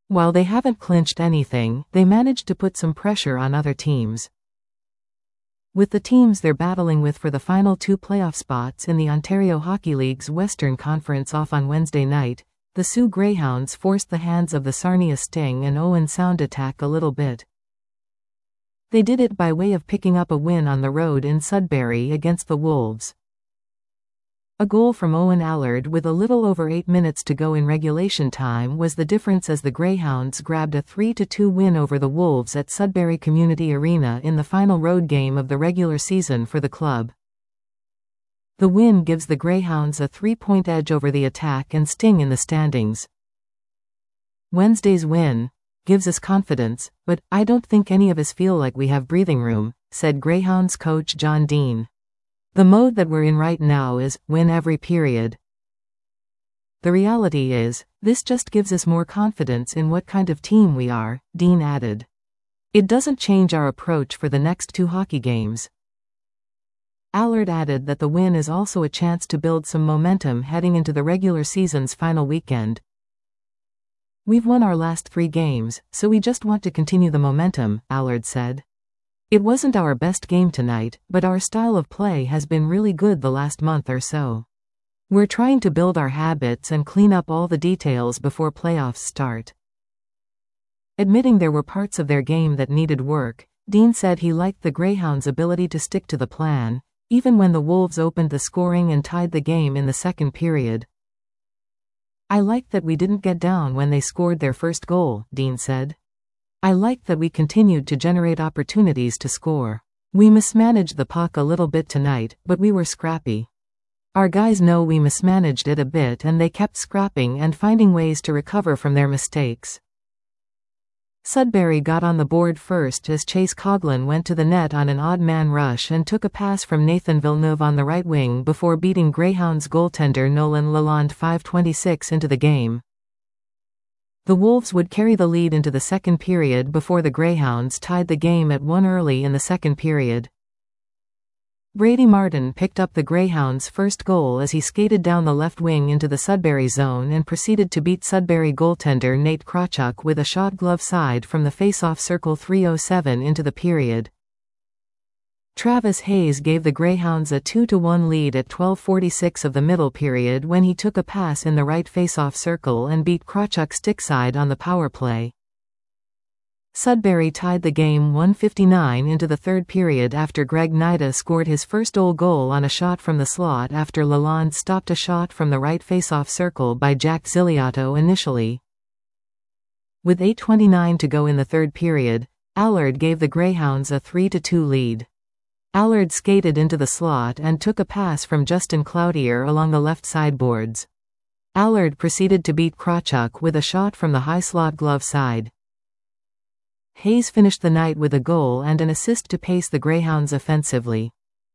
While they haven't clinched anything, they managed to put some pressure on other teams. With the teams they're battling with for the final 2 playoff spots in the Ontario Hockey League's Western Conference off on Wednesday night, the Soo Greyhounds forced the hands of the Sarnia Sting and Owen Sound attack a little bit. They did it by way of picking up a win on the road in Sudbury against the Wolves. A goal from Owen Allard with a little over 8 minutes to go in regulation time was the difference as the Greyhounds grabbed a 3-2 win over the Wolves at Sudbury Community Arena in the final road game of the regular season for the club. The win gives the Greyhounds a 3-point edge over the Attack and Sting in the standings. Wednesday's win gives us confidence, but I don't think any of us feel like we have breathing room, said Greyhounds coach John Dean. The mode that we're in right now is win every period. The reality is, this just gives us more confidence in what kind of team we are, Dean added. It doesn't change our approach for the next 2 hockey games. Allard added that the win is also a chance to build some momentum heading into the regular season's final weekend. We've won our last 3 games, so we just want to continue the momentum, Allard said. It wasn't our best game tonight, but our style of play has been really good the last month or so. We're trying to build our habits and clean up all the details before playoffs start. Admitting there were parts of their game that needed work, Dean said he liked the Greyhounds' ability to stick to the plan, even when the Wolves opened the scoring and tied the game in the second period. I liked that we didn't get down when they scored their first goal, Dean said. I liked that we continued to generate opportunities to score. We mismanaged the puck a little bit tonight, but we were scrappy. Our guys know we mismanaged it a bit and they kept scrapping and finding ways to recover from their mistakes. Sudbury got on the board first as Chase Coughlin went to the net on an odd man rush and took a pass from Nathan Villeneuve on the right wing before beating Greyhounds goaltender Nolan Lalonde 5:26 into the game. The Wolves would carry the lead into the second period before the Greyhounds tied the game at 1 early in the second period. Brady Martin picked up the Greyhounds' first goal as he skated down the left wing into the Sudbury zone and proceeded to beat Sudbury goaltender Nate Krawchuk with a shot glove side from the face-off circle 3:07 into the period. Travis Hayes gave the Greyhounds a 2-1 lead at 12:46 of the middle period when he took a pass in the right face-off circle and beat Krawchuk stickside on the power play. Sudbury tied the game 1:59 into the third period after Greg Nida scored his first goal on a shot from the slot after Lalonde stopped a shot from the right face-off circle by Jack Ziliato initially. With 8:29 to go in the third period, Allard gave the Greyhounds a 3-2 lead. Allard skated into the slot and took a pass from Justin Cloutier along the left sideboards. Allard proceeded to beat Krawchuk with a shot from the high slot glove side. Hayes finished the night with a goal and an assist to pace the Greyhounds offensively.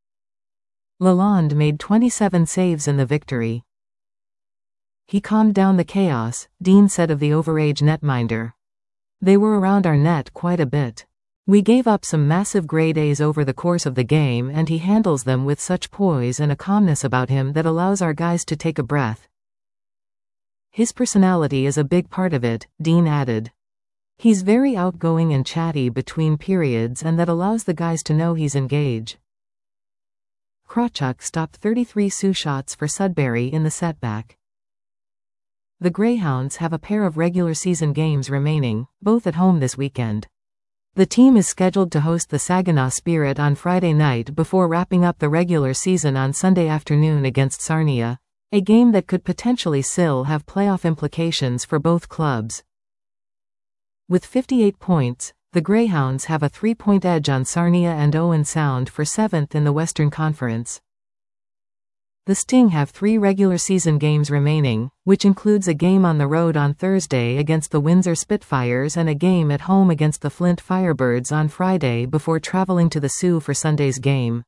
Lalonde made 27 saves in the victory. He calmed down the chaos, Dean said of the overage netminder. They were around our net quite a bit. We gave up some massive grade A's over the course of the game and he handles them with such poise and a calmness about him that allows our guys to take a breath. His personality is a big part of it, Dean added. He's very outgoing and chatty between periods and that allows the guys to know he's engaged. Krawchuk stopped 33 Sioux shots for Sudbury in the setback. The Greyhounds have a pair of regular season games remaining, both at home this weekend. The team is scheduled to host the Saginaw Spirit on Friday night before wrapping up the regular season on Sunday afternoon against Sarnia, a game that could potentially still have playoff implications for both clubs. With 58 points, the Greyhounds have a 3-point edge on Sarnia and Owen Sound for 7th in the Western Conference. The Sting have 3 regular season games remaining, which includes a game on the road on Thursday against the Windsor Spitfires and a game at home against the Flint Firebirds on Friday before traveling to the Soo for Sunday's game.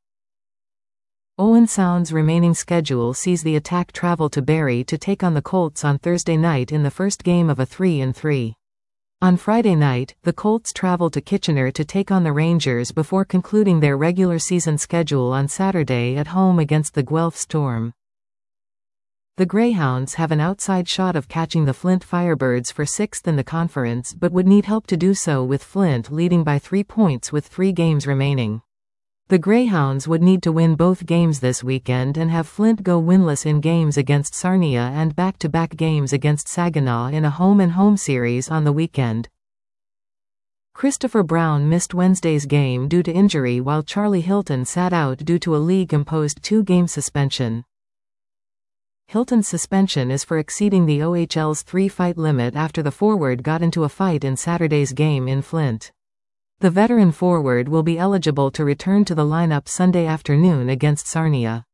Owen Sound's remaining schedule sees the Attack travel to Barrie to take on the Colts on Thursday night in the first game of a 3-3. On Friday night, the Colts travel to Kitchener to take on the Rangers before concluding their regular season schedule on Saturday at home against the Guelph Storm. The Greyhounds have an outside shot of catching the Flint Firebirds for 6th in the conference but would need help to do so, with Flint leading by 3 points with 3 games remaining. The Greyhounds would need to win both games this weekend and have Flint go winless in games against Sarnia and back-to-back games against Saginaw in a home-and-home series on the weekend. Christopher Brown missed Wednesday's game due to injury, while Charlie Hilton sat out due to a league-imposed 2-game suspension. Hilton's suspension is for exceeding the OHL's 3-fight limit after the forward got into a fight in Saturday's game in Flint. The veteran forward will be eligible to return to the lineup Sunday afternoon against Sarnia.